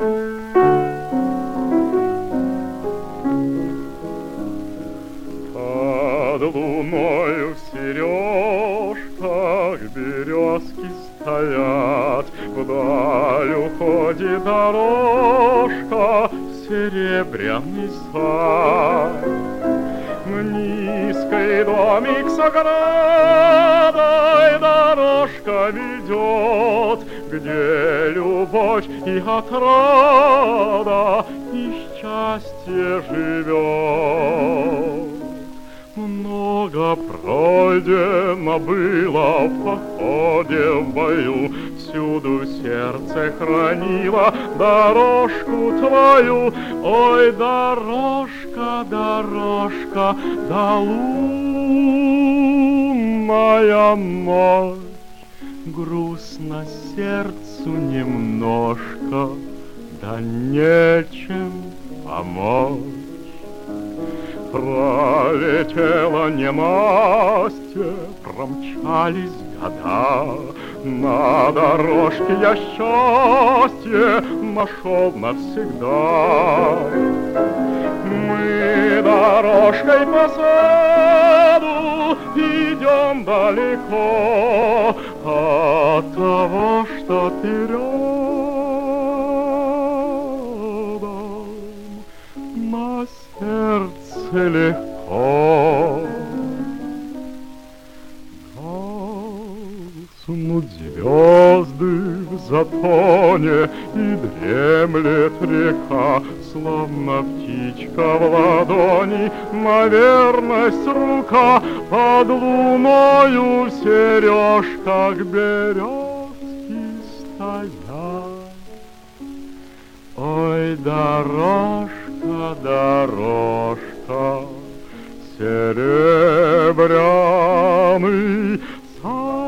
Под луною в сережках березки стоят, вдаль уходит дорожка, серебряный сад. Низкий домик с оградой дорожка ведет, где любовь и отрада, и счастье живет. Много пройдено было в походе, в бою, всюду сердце хранило дорожку твою. Ой, дорожка, дорожка, да лунная ночь, грустно сердцу немножко, да нечем помочь. Пролетела ненастье, промчались года, на дорожке я счастье нашел навсегда. Мы дорожкой по саду идем далеко от того, что ты рядом, на сердце легко. Гаснут звезды в затоне, и дремлет река, словно птичка в ладони, на верность рука. Под луною в сережках березки стоят. Ой, дорожка, дорожка, серебряный сад.